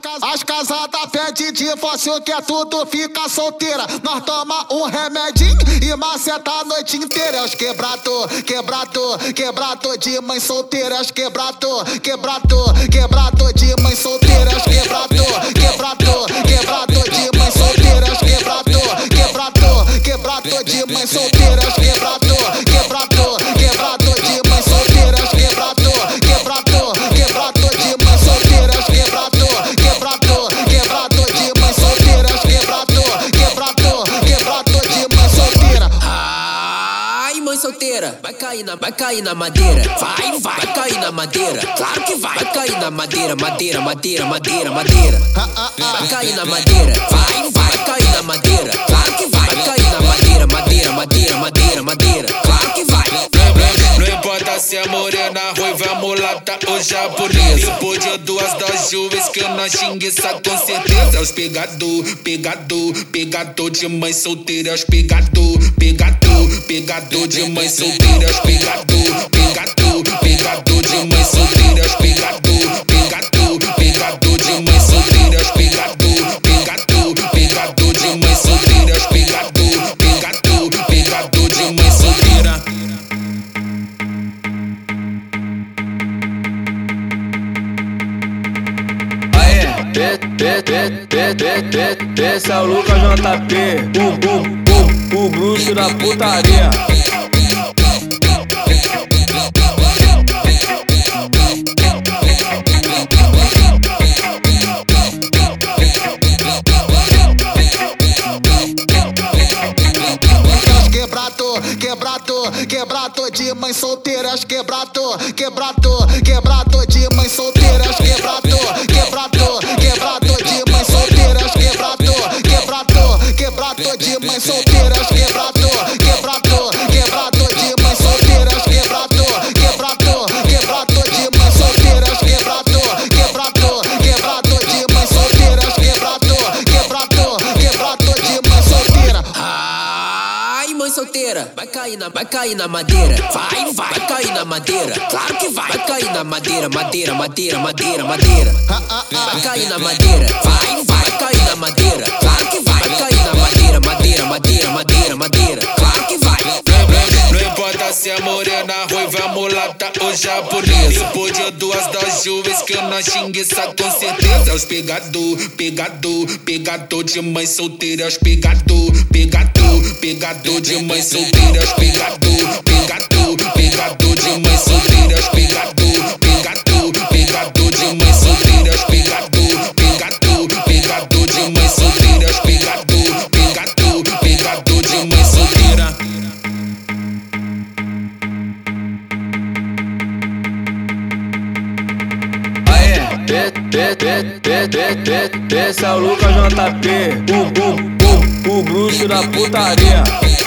As casadas pedem divórcio, que é tudo fica solteira. Nós toma um remedinho e maceta a noite inteira. Os quebrado de mãe solteira. Os quebrado de mãe solteira. Os quebrado de mãe solteira. Os quebrado de mãe solteira. Os quebrado de mãe solteira. Os quebrado de mãe solteira. Os quebrado de mãe solteira. Os quebrado de mãe solteira. Ai, mãe solteira, vai cair na madeira. Vai cair na madeira, claro que vai. Vai cair na madeira. Vai cair na madeira, vai cair na madeira, claro que vai. Vai cair na madeira, claro que vai. Não importa se é morena, ruiva, mulata ou japonesa. Depois de duas das juvens que eu não xinguiça com certeza. Os pegador de mãe solteira. Os pegador de mãe solteira. Os pegador de mãe solteira. Os pegador de mãe solteira. Os pegador de mãe solteira. Os pegador de mãe solteira. Esse é o Lucas JP, o bruxo da putaria. Quebrado de mãe solteira. Os quebrado de mãe solteira. Os quebrado de mãe solteira. Os quebrado de mãe solteira. Os quebrado de mãe solteira. Os quebrado de mãe solteira. Os quebrado de mãe solteira. Os quebrado de mãe solteira. Ai, mãe solteira, vai cair na madeira. Vai cair na madeira, claro que vai. Vai cair na madeira. Vai cair na madeira, vai cair na madeira, claro que vai. Vai cair na madeira, claro que vai. Não importa se é morena, ruiva, mulata ou japonesa. Depois de duas das juvens que eu não xinguiça com certeza. Os pegador de mãe solteira. Os pegador de mãe solteira. Os pegador de mãe solteira. Os pegador de mãe solteira. Os pegador de mãe solteira. Os pegador de mãe solteira. Esse é o Lucas JP, o bruxo da putaria.